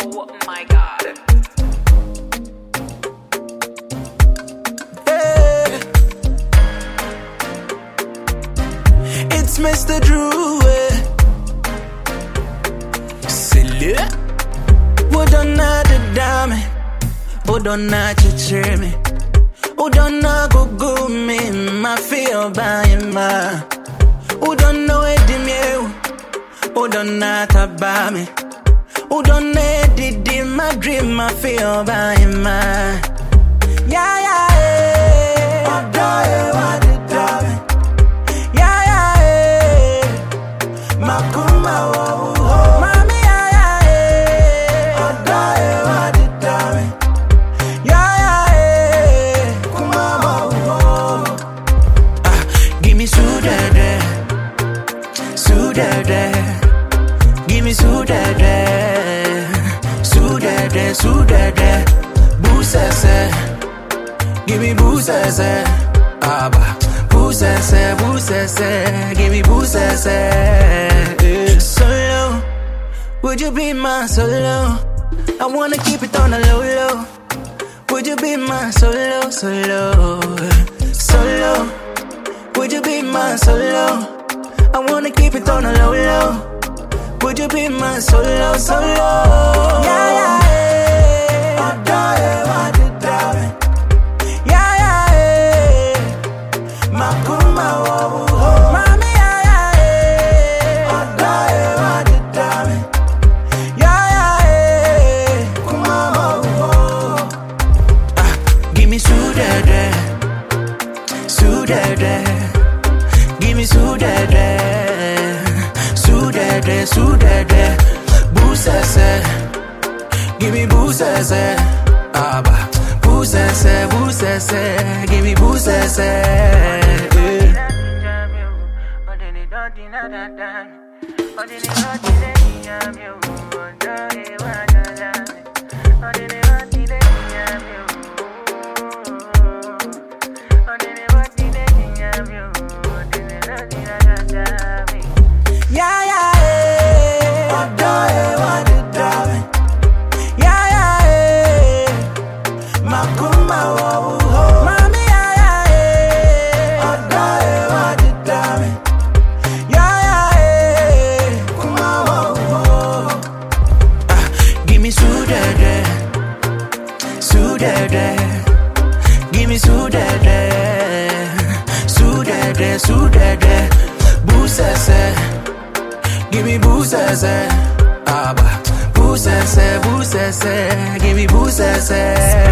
Oh my God. Hey. It's Mr. Drew. Silly. Udonna the dame. Udonna chichirme. Udonna go me. Ma feel by ma. Udonna edimye. Udonna tabame. Udonna didi my dream. Ma feel by ma. Yeah, yeah, yeah. Udonna what the dame. Yeah, yeah, yeah. Makuma wo. Give me sudade, sudade, sudade, bousese. Give me bousese, aba, bousese, bousese. Give me bousese. Solo, would you be my solo? I wanna keep it on the low low. Would you be my solo, solo, solo? Would you be my solo? I wanna keep it on a low low. Would you be my solo, solo? Yeah, yeah, yeah. I die, I did die. Yeah, yeah, yeah. Makuma, oh, oh. Mami, yeah, yeah, yeah. I die, I did die. Yeah, yeah, yeah. Kuma, oh, oh. Give me sudade, sudade. Give me sudade, sudade, sudade, bousese. Give me bousese, aba, bousese, bousese. Give me bousese. Yeah, yeah, yeah. I die, I did die. Yeah, yeah, yeah. Makuma, oh, oh. Mami, yeah, yeah, yeah. I die, I did die. Yeah, yeah, yeah. Kuma, oh, oh. Give me sudade, sudade. Give me sudade, sudade, sudade. Bousese. Give me bousese, aba, bousese, bousese. Give me bousese.